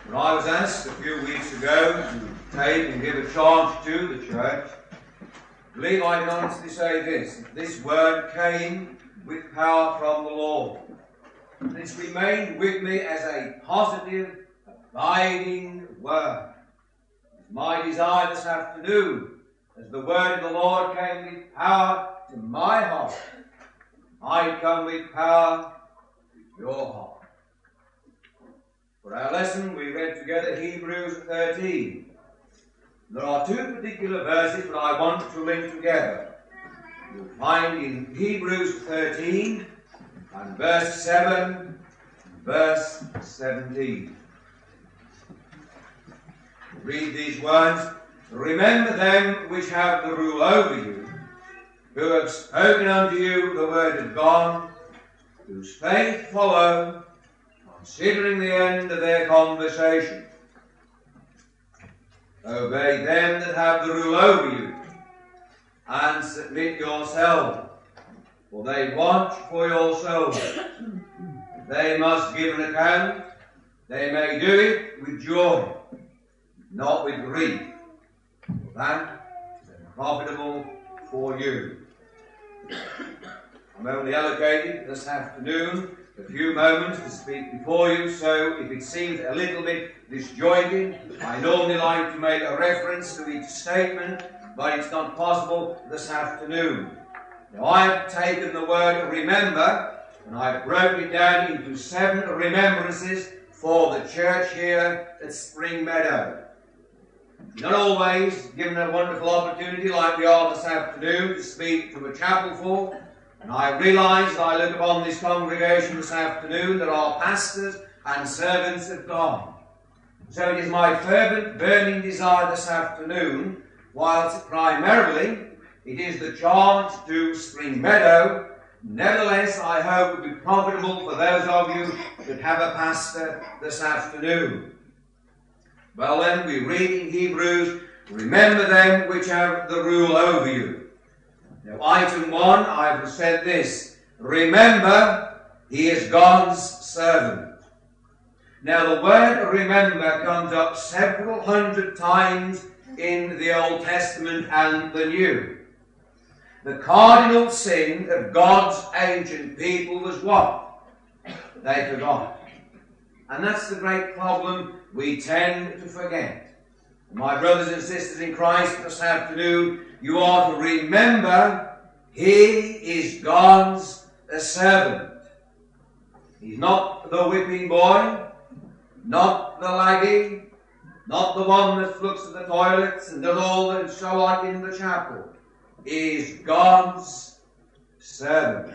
When I was asked a few weeks ago to take and give a charge to the church, I believe I can honestly say this: this word came with power from the Lord. And it's remained with me as a positive, abiding word. It's my desire this afternoon, as the word of the Lord came with power to my heart, might come with power to your heart. For our lesson, we read together Hebrews 13. There are two particular verses that I want to link together. You'll find in Hebrews 13 and verse 7 and verse 17. Read these words: "Remember them which have the rule over you, who have spoken unto you the word of God, whose faith follow, considering the end of their conversation. Obey them that have the rule over you, and submit yourselves, for they watch for your souls. They must give an account. They may do it with joy, not with grief, for that is profitable for you." I'm only allocated this afternoon a few moments to speak before you, so if it seems a little bit disjointed, I normally like to make a reference to each statement, but it's not possible this afternoon. Now, I've taken the word remember, and I've broken it down into 7 remembrances for the church here at Spring Meadow. Not always given a wonderful opportunity like we are this afternoon to speak to a chapel full, and I realise as I look upon this congregation this afternoon, there are pastors and servants of God. So it is my fervent, burning desire this afternoon, whilst primarily it is the charge to Spring Meadow, nevertheless I hope it will be profitable for those of you that have a pastor this afternoon. Well then, we read in Hebrews, "Remember them which have the rule over you." Now, item 1, I've said this: remember, he is God's servant. Now, the word remember comes up several hundred times in the Old Testament and the New. The cardinal sin of God's ancient people was what? They forgot. And that's the great problem. We tend to forget. My brothers and sisters in Christ this afternoon, you are to remember he is God's servant. He's not the whipping boy, not the lagging, not the one that looks at the toilets and does all and so on in the chapel. He is God's servant.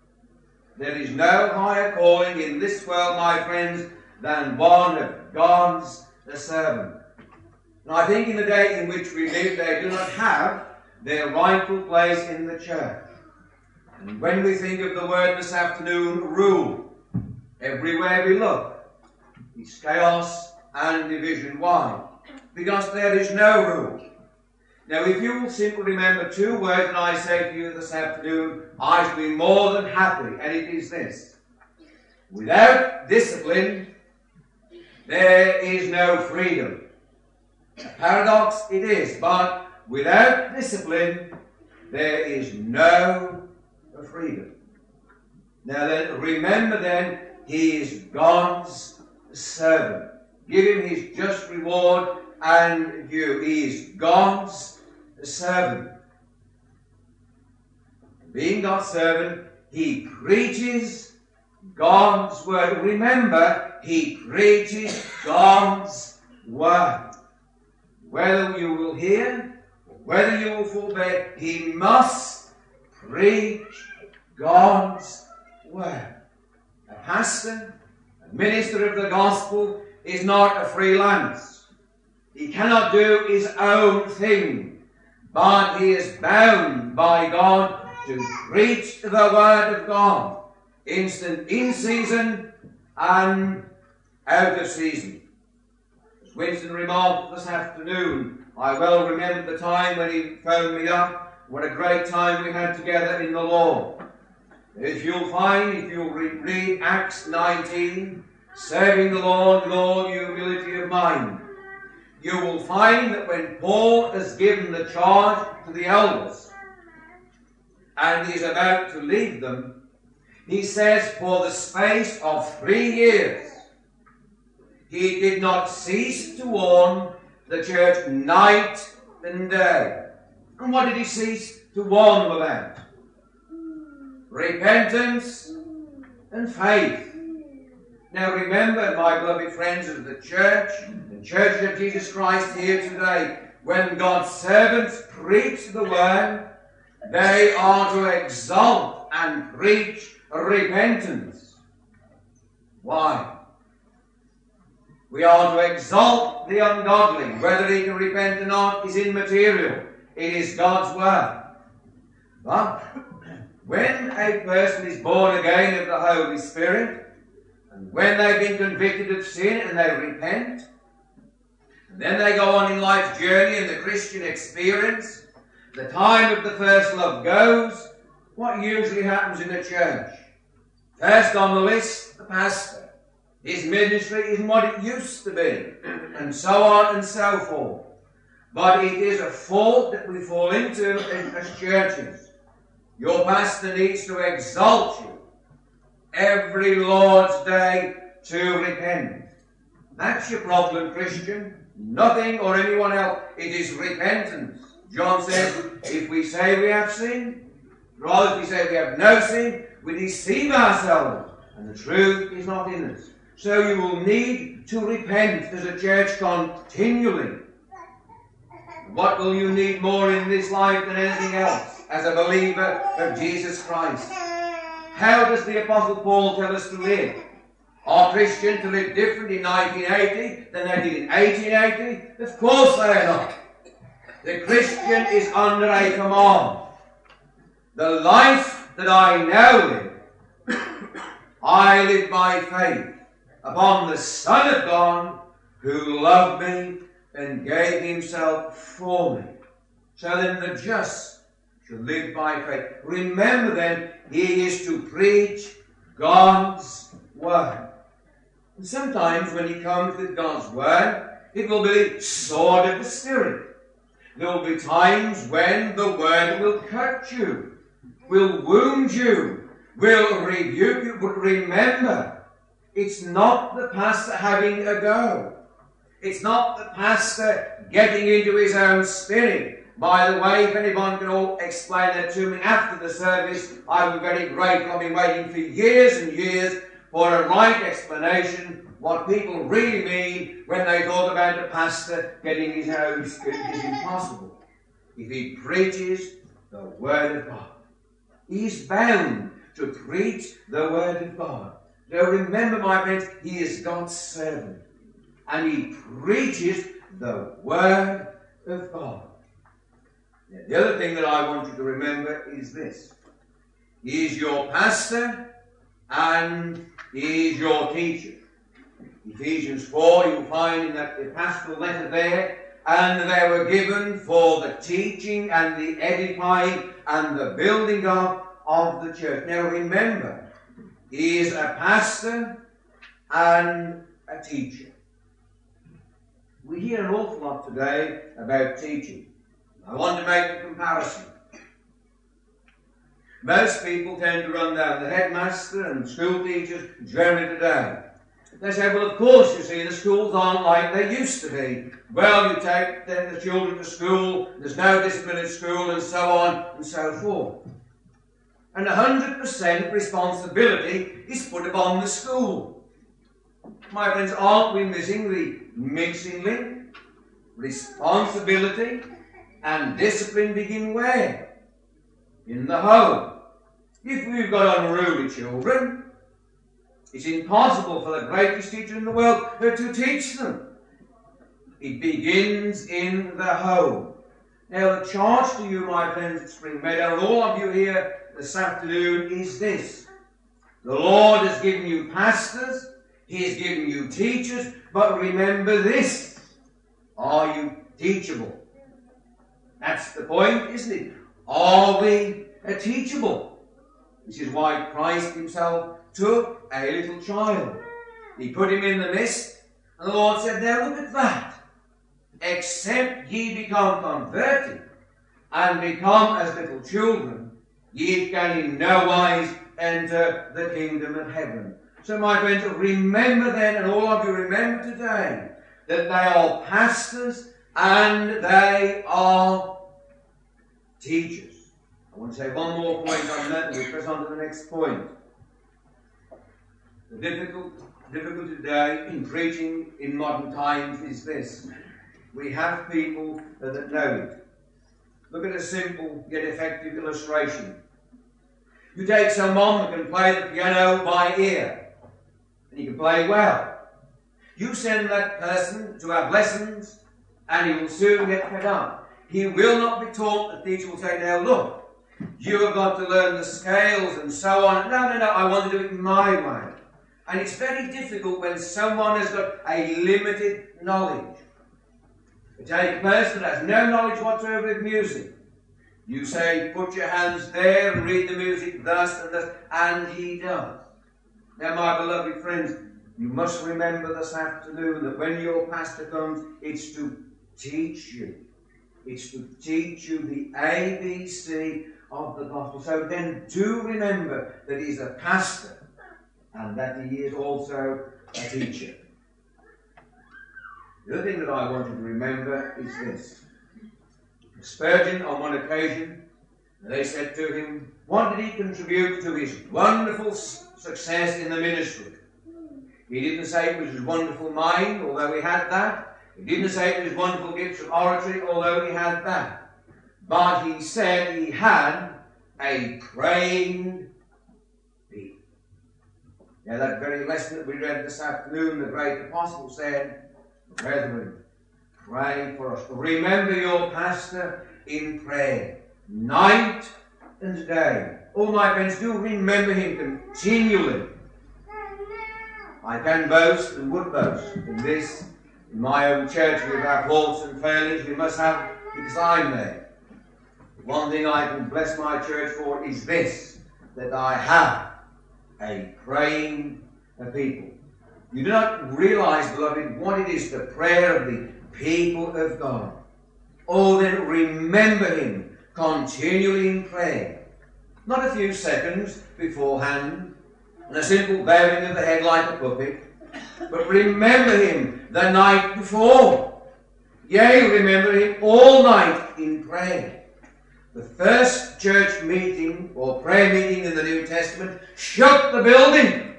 There is no higher calling in this world, my friends, than one of God's servant. And I think in the day in which we live, they do not have their rightful place in the church. And when we think of the word this afternoon, rule, everywhere we look, it's chaos and division. Why? Because there is no rule. Now, if you will simply remember 2 words that I say to you this afternoon, I shall be more than happy, and it is this: without discipline, there is no freedom. A paradox it is, but without discipline, there is no freedom. Now then, remember then, he is God's servant. Give him his just reward and due. He is God's servant. Being God's servant, he preaches God's word. Remember, he preaches God's word. Whether you will hear, or whether you will forbear, he must preach God's word. A pastor, a minister of the gospel, is not a freelance. He cannot do his own thing, but he is bound by God to preach the word of God, instant in season and out of season. As Winston remarked this afternoon, I well remember the time when he phoned me up, what a great time we had together in the Lord. If you'll read Acts 19 serving the Lord with all humility of mind. You will find that when Paul has given the charge to the elders and he is about to leave them, he says, for the space of 3 years, he did not cease to warn the church night and day. And what did he cease to warn them about? Repentance and faith. Now remember, my beloved friends of the church, the Church of Jesus Christ here today, when God's servants preach the word, they are to exalt and preach repentance. Why? We are to exalt the ungodly. Whether he can repent or not is immaterial. It is God's word. But when a person is born again of the Holy Spirit, and when they've been convicted of sin and they repent, and then they go on in life's journey in the Christian experience, the time of the first love goes, what usually happens in a church? First on the list, the pastor. His ministry isn't what it used to be, and so on and so forth. But it is a fault that we fall into as churches. Your pastor needs to exalt you every Lord's Day to repent. That's your problem, Christian. Nothing or anyone else. It is repentance. John says, if we say we have sin, rather if we say we have no sin, we deceive ourselves, and the truth is not in us. So you will need to repent as a church continually. What will you need more in this life than anything else as a believer of Jesus Christ? How does the Apostle Paul tell us to live? Are Christians to live different in 1980 than they did in 1880? Of course they are not. The Christian is under a command. The life that I now live, I live by faith upon the Son of God who loved me and gave himself for me. So then the just shall live by faith. Remember then, he is to preach God's word. And sometimes when he comes with God's word, it will be the sword of the Spirit. There will be times when the word will cut you, will wound you, will rebuke you. But remember, it's not the pastor having a go. It's not the pastor getting into his own spirit. By the way, if anyone can all explain that to me after the service, I would be very grateful. I've been waiting for years and years for a right explanation what people really mean when they talk about a pastor getting his own spirit. It is impossible. If he preaches the word of God, he's bound to preach the word of God. Now remember, my friends, he is God's servant, and he preaches the word of God. Now, the other thing that I want you to remember is this. He is your pastor and he is your teacher. Ephesians 4, you'll find in that the pastoral letter there, and they were given for the teaching and the edifying and the building up of the church. Now remember, he is a pastor and a teacher. We hear an awful lot today about teaching. I want to make a comparison. Most people tend to run down the headmaster and school teachers generally today. They say, well, of course, you see, the schools aren't like they used to be. Well, you take the children to school, there's no discipline at school, and so on and so forth. And 100% responsibility is put upon the school. My friends, aren't we missing the mixing link? Responsibility and discipline begin where? In the home. If we've got unruly children, it's impossible for the greatest teacher in the world to teach them. It begins in the home. Now the charge to you, my friends at Spring Meadow, and all of you here this afternoon is this. The Lord has given you pastors, he has given you teachers, but remember this. Are you teachable? That's the point, isn't it? Are we teachable? This is why Christ himself took a little child He put him in the midst, and the Lord said, now look at that. Except ye become converted, and become as little children, ye can in no wise enter the kingdom of heaven. So my friends, remember then, and all of you remember today, that they are pastors and they are teachers. I want to say one more point on that, and we'll press on to the next point. The difficulty today in preaching in modern times is this. We have people that know it. Look at a simple yet effective illustration. You take someone who can play the piano by ear, and he can play well. You send that person to have lessons, and he will soon get fed up. He will not be taught. The teacher will say, now look, you have got to learn the scales and so on. No, I want to do it my way. And it's very difficult when someone has got a limited knowledge. You take a person that has no knowledge whatsoever of music. You say, put your hands there and read the music thus and thus, and he does. Now, my beloved friends, you must remember this afternoon that when your pastor comes, it's to teach you. It's to teach you the ABC of the gospel. So then do remember that he's a pastor and that he is also a teacher. The other thing that I want you to remember is this. Spurgeon, on one occasion, they said to him, what did he contribute to his wonderful success in the ministry? He didn't say it was his wonderful mind, although he had that. He didn't say it was his wonderful gifts of oratory, although he had that. But he said he had a praying people. Now that very lesson that we read this afternoon, the great apostle said, brethren, pray for us. Remember your pastor in prayer, night and day. All my friends, do remember him continually. I can boast and would boast in this. In my own church, we have halls and failings. We must have, because I'm there. One thing I can bless my church for is this, that I have a praying people. You do not realize, beloved, what it is, the prayer of the people of God. Oh, then remember him continually in prayer. Not a few seconds beforehand, and a simple bowing of the head like a puppet, but remember him the night before. Yea, remember him all night in prayer. The first church meeting or prayer meeting in the New Testament shook the building.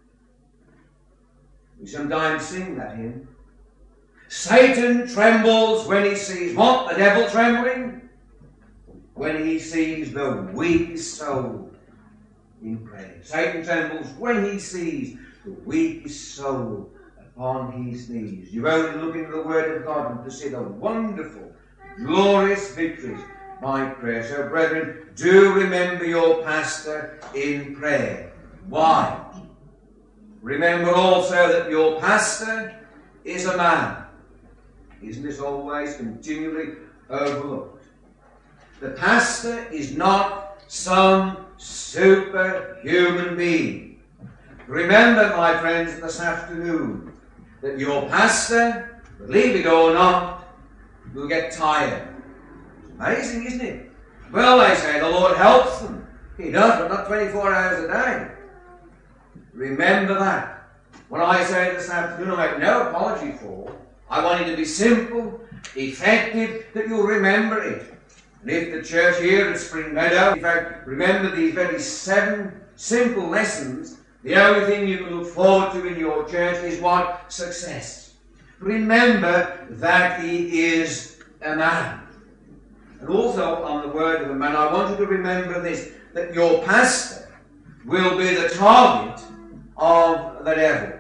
We sometimes sing that hymn. Satan trembles when he sees what? The devil trembling? When he sees the weakest soul in prayer. Satan trembles when he sees the weakest soul upon his knees. You only look into the Word of God and to see the wonderful, glorious victories by prayer. So, brethren, do remember your pastor in prayer. Why? Remember also that your pastor is a man. Isn't this always continually overlooked? The pastor is not some superhuman being. Remember, my friends, this afternoon, that your pastor, believe it or not, will get tired. It's amazing, isn't it? Well, they say the Lord helps them. He does, but not 24 hours a day. Remember that. What I say this afternoon, I make no apology for. I want it to be simple, effective, that you'll remember it. And if the church here at Spring Meadow, in fact, remember these very 7 simple lessons, the only thing you can look forward to in your church is what? Success. Remember that he is a man. And also on the word of a man, I want you to remember this, that your pastor will be the target of the devil.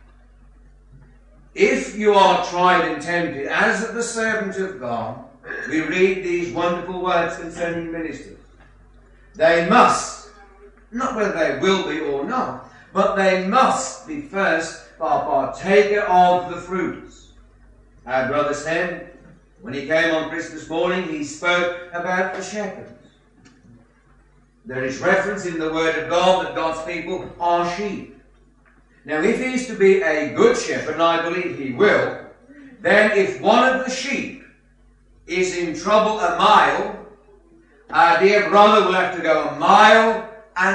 If you are tried and tempted, as the servant of God, we read these wonderful words concerning ministers. They must, not whether they will be or not, but they must be first a partaker of the fruits. Our brother said, when he came on Christmas morning, he spoke about the shepherds. There is reference in the Word of God that God's people are sheep. Now, if he's to be a good shepherd, and I believe he will, then if one of the sheep is in trouble a mile, our dear brother will have to go 1.5 miles.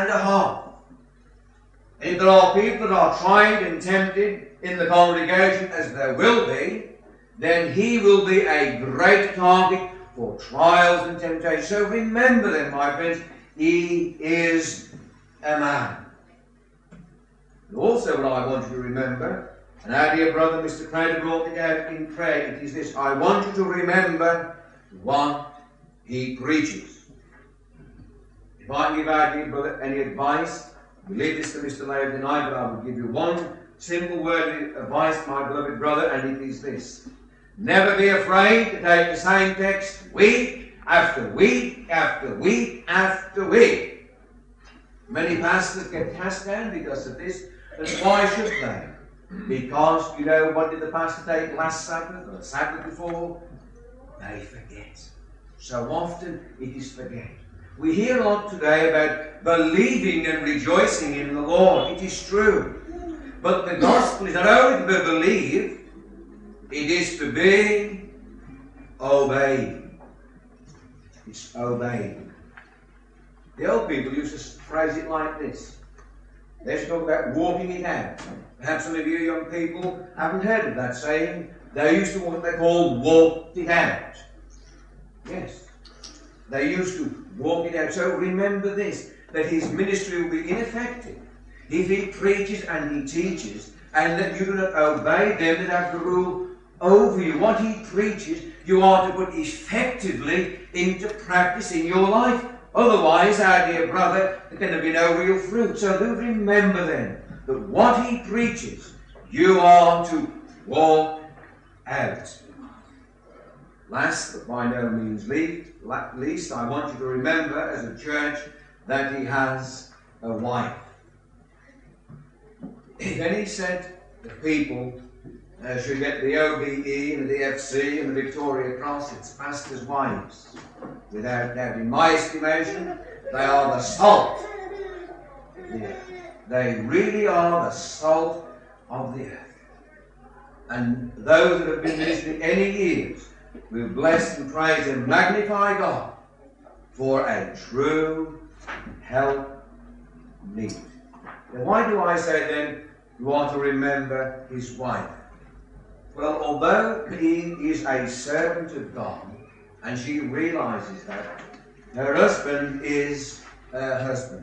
If there are people that are tried and tempted in the congregation, as there will be, then he will be a great target for trials and temptations. So remember then, my friends, he is a man. And also what I want you to remember, and our dear brother Mr. Craig brought it out in prayer, it is this: I want you to remember what he preaches. If I give our dear brother any advice, we leave this to Mr. Laird tonight, but I will give you one simple word of advice, my beloved brother, and it is this: never be afraid to take the same text week after week after week after week. Many pastors get cast down because of this, and why should they? Because, you know, what did the pastor take last Sabbath or the Sabbath before? They forget. So often it is forget. We hear a lot today about believing and rejoicing in the Lord. It is true. But the gospel is not only to be believed, it is to be obeyed. It's obeyed. The old people used to phrase it like this. They used to talk about walking it out. Perhaps some of you young people haven't heard of that saying. They used to what they call walk it out. Yes. They used to walk it out. So remember this, that his ministry will be ineffective if he preaches and he teaches, and that you do not obey them that have the rule over you. What he preaches, you are to put effectively into practice in your life. Otherwise, our dear brother, there's going to be no real fruit. So do remember then that what he preaches, you are to walk out. Last, but by no means least, I want you to remember as a church that he has a wife. Then he said the people should get the OBE and the FC and the Victoria Cross. It's pastors' wives. Without doubt, in my estimation, they are the salt. Yeah. They really are the salt of the earth. And those that have been ministering any years will bless and praise and magnify God for a true help meet. Now, why do I say then you are to remember his wife? Well, although he is a servant of God, and she realizes that, her husband is her husband.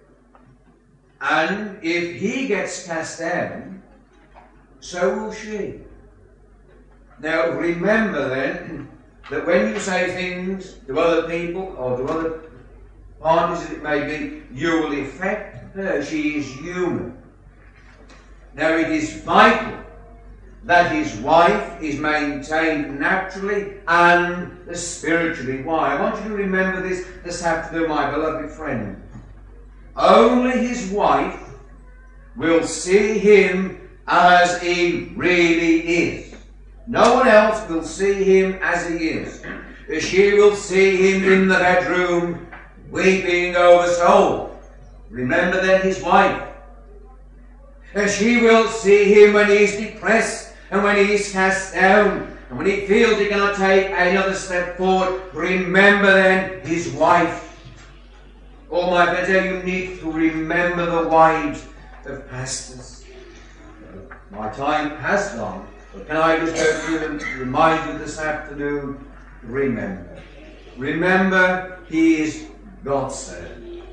And if he gets cast down, so will she. Now remember then, that when you say things to other people, or to other parties as it may be, you will affect her. She is human. Now it is vital that his wife is maintained naturally and spiritually. Why? I want you to remember this afternoon, my beloved friend. Only his wife will see him as he really is. No one else will see him as he is. She will see him in the bedroom weeping over soul. Remember then his wife. She will see him when he's depressed and when he's cast down and when he feels he cannot take another step forward. Remember then his wife. Oh my friends, you need to remember the wives of pastors. My time has gone, but can I just go through and remind you this afternoon? Remember. Remember, he is God's servant.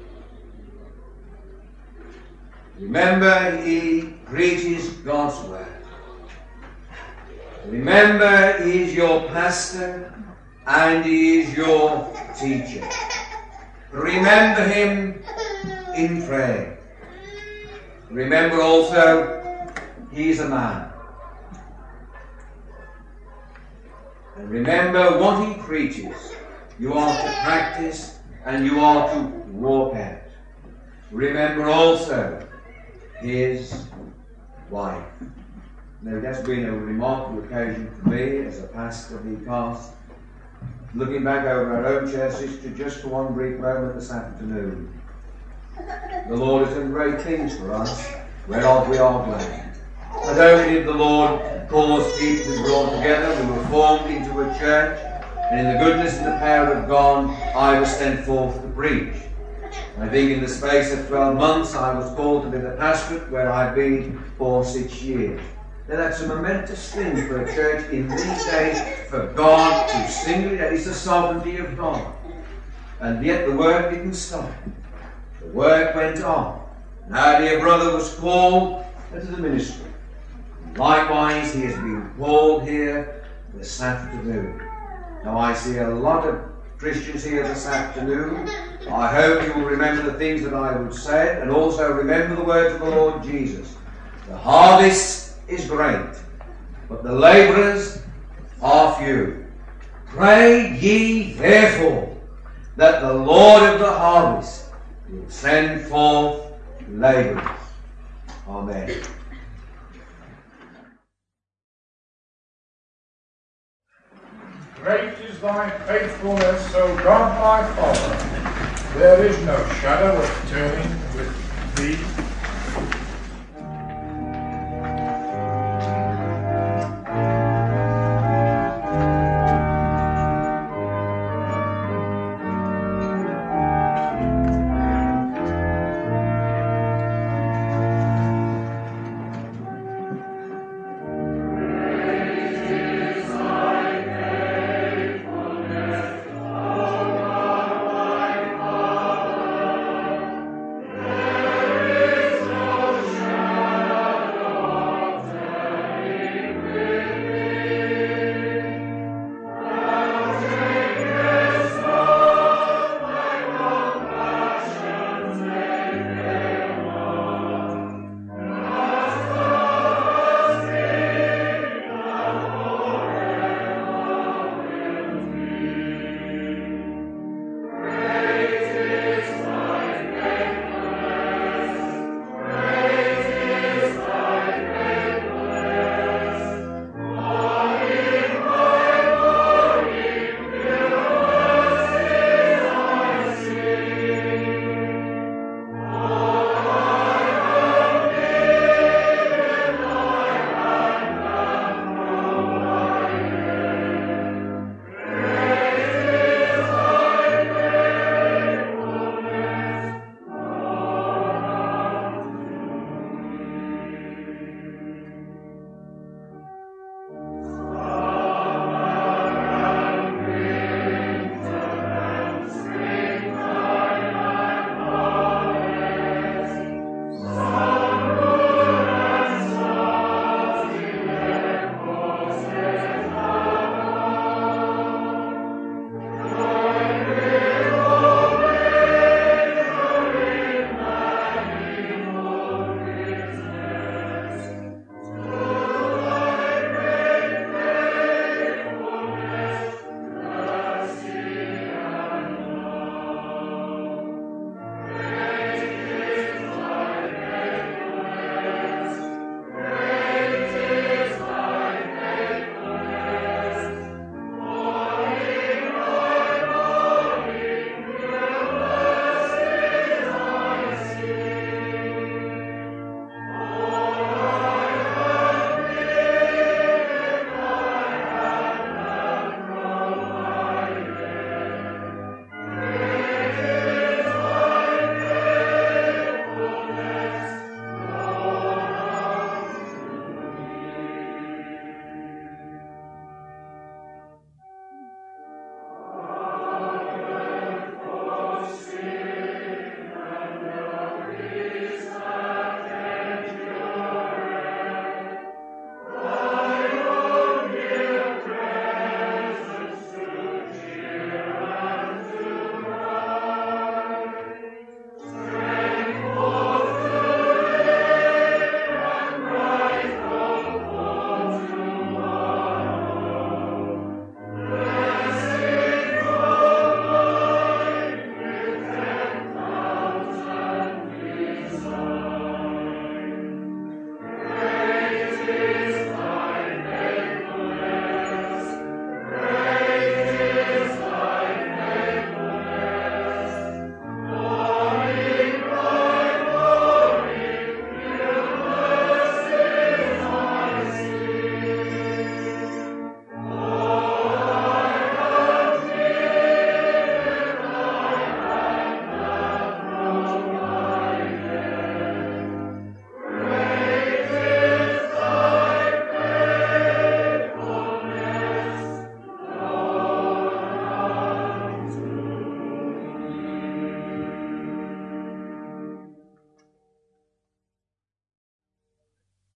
Remember, he preaches God's word. Remember, he is your pastor and he is your teacher. Remember him in prayer. Remember also, he is a man. And remember what he preaches, you are to practice and you are to walk out. Remember also his wife. Now, it has been a remarkable occasion for me as a pastor, because looking back over our own church history just for one brief moment this afternoon, the Lord has done great things for us whereof we are glad. Not only did the Lord cause people to be brought together, we were formed into a church, and in the goodness and the power of God, I was sent forth to preach. I think in the space of 12 months, I was called to be the pastorate, where I've been for 6 years. Now that's a momentous thing for a church in these days, for God to singly, that is the sovereignty of God. And yet the work didn't stop. The work went on. And our dear brother was called into the ministry. Likewise, he has been called here this afternoon. Now I see a lot of Christians here this afternoon. I hope you will remember the things that I would say, and also remember the words of the Lord Jesus. The harvest is great, but the labourers are few. Pray ye therefore that the Lord of the harvest will send forth labourers. Amen. Great is thy faithfulness, O God my Father. There is no shadow of turning with thee.